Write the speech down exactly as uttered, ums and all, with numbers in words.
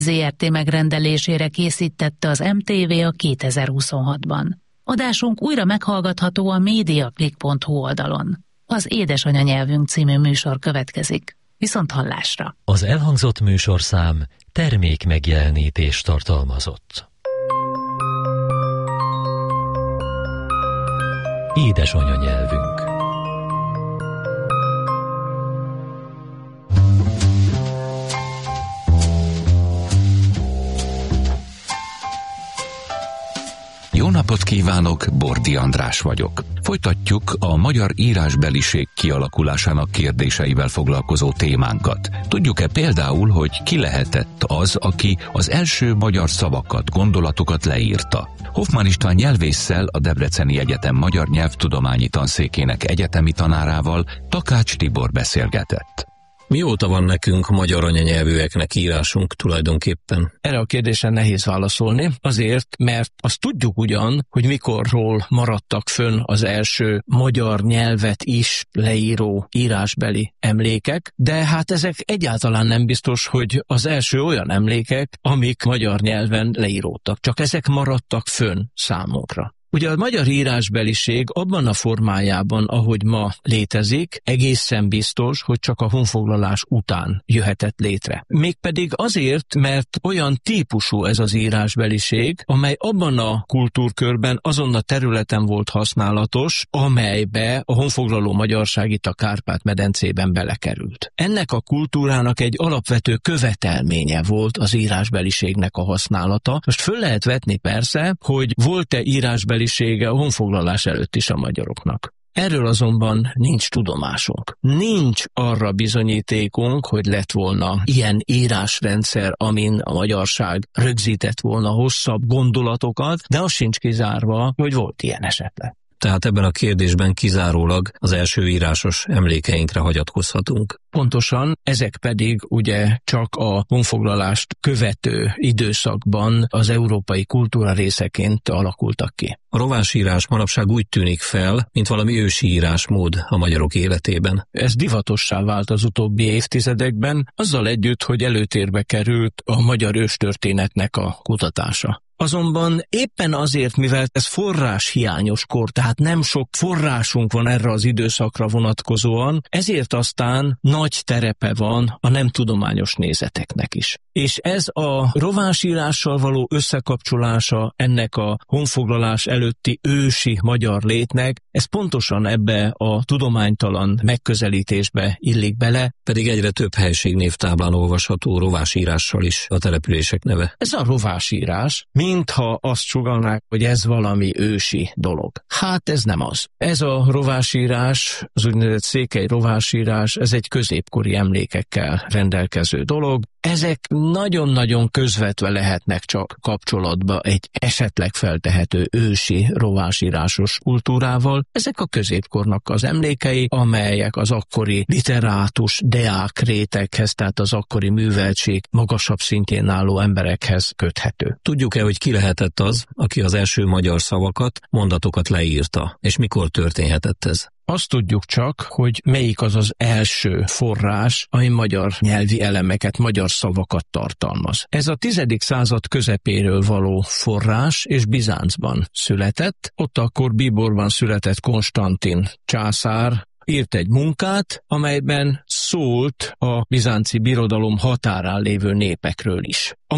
zé er té megrendelésére készítette az em té vé a kétezer-huszonhatban. Adásunk újra meghallgatható a mediaclick pont hu oldalon. Az Édesanyanyelvünk című műsor következik. Viszont hallásra! Az elhangzott műsorszám termék megjelenítést tartalmazott. Édesanyanyelvünk. Jó napot kívánok, Bordi András vagyok. Folytatjuk a magyar írásbeliség kialakulásának kérdéseivel foglalkozó témánkat. Tudjuk-e például, hogy ki lehetett az, aki az első magyar szavakat, gondolatokat leírta? Hoffmann István nyelvésszel, a Debreceni Egyetem Magyar Nyelvtudományi Tanszékének egyetemi tanárával Takács Tibor beszélgetett. Mióta van nekünk magyar anyanyelvűeknek írásunk tulajdonképpen? Erre a kérdésre nehéz válaszolni, azért, mert azt tudjuk ugyan, hogy mikorról maradtak fönn az első magyar nyelvet is leíró írásbeli emlékek, de hát ezek egyáltalán nem biztos, hogy az első olyan emlékek, amik magyar nyelven leíródtak, csak ezek maradtak fönn számunkra. Ugye a magyar írásbeliség abban a formájában, ahogy ma létezik, egészen biztos, hogy csak a honfoglalás után jöhetett létre. Mégpedig azért, mert olyan típusú ez az írásbeliség, amely abban a kultúrkörben, azon a területen volt használatos, amelybe a honfoglaló magyarság itt a Kárpát-medencében belekerült. Ennek a kultúrának egy alapvető követelménye volt az írásbeliségnek a használata. Most föl lehet vetni persze, hogy volt-e írásbeliség a honfoglalás előtt is a magyaroknak. Erről azonban nincs tudomásunk. Nincs arra bizonyítékunk, hogy lett volna ilyen írásrendszer, amin a magyarság rögzített volna hosszabb gondolatokat, de az sincs kizárva, hogy volt ilyen esetleg. Tehát ebben a kérdésben kizárólag az első írásos emlékeinkre hagyatkozhatunk. Pontosan, ezek pedig ugye csak a honfoglalást követő időszakban az európai kultúra részeként alakultak ki. A rovásírás manapság úgy tűnik fel, mint valami ősi írásmód a magyarok életében. Ez divatossá vált az utóbbi évtizedekben, azzal együtt, hogy előtérbe került a magyar őstörténetnek a kutatása. Azonban éppen azért, mivel ez forrás hiányos kor, tehát nem sok forrásunk van erre az időszakra vonatkozóan, ezért aztán nagy terepe van a nem tudományos nézeteknek is. És ez a rovásírással való összekapcsolása ennek a honfoglalás előtti ősi magyar létnek, ez pontosan ebbe a tudománytalan megközelítésbe illik bele. Pedig egyre több helységnévtáblán olvasható rovásírással is a települések neve. Ez a rovásírás, mintha azt sugallnák, hogy ez valami ősi dolog. Hát ez nem az. Ez a rovásírás, az úgynevezett székely rovásírás, ez egy középkori emlékekkel rendelkező dolog. Ezek nagyon-nagyon közvetve lehetnek csak kapcsolatba egy esetleg feltehető ősi rovásírásos kultúrával. Ezek a középkornak az emlékei, amelyek az akkori literátus deák réteghez, tehát az akkori műveltség magasabb szintjén álló emberekhez köthető. Tudjuk-e, hogy ki lehetett az, aki az első magyar szavakat, mondatokat leírta, és mikor történhetett ez? Azt tudjuk csak, hogy melyik az az első forrás, ami magyar nyelvi elemeket, magyar szavakat tartalmaz. Ez a tizedik század közepéről való forrás, és Bizáncban született. Ott akkor Bíborban született Konstantin császár, írt egy munkát, amelyben szólt a bizánci birodalom határán lévő népekről is. A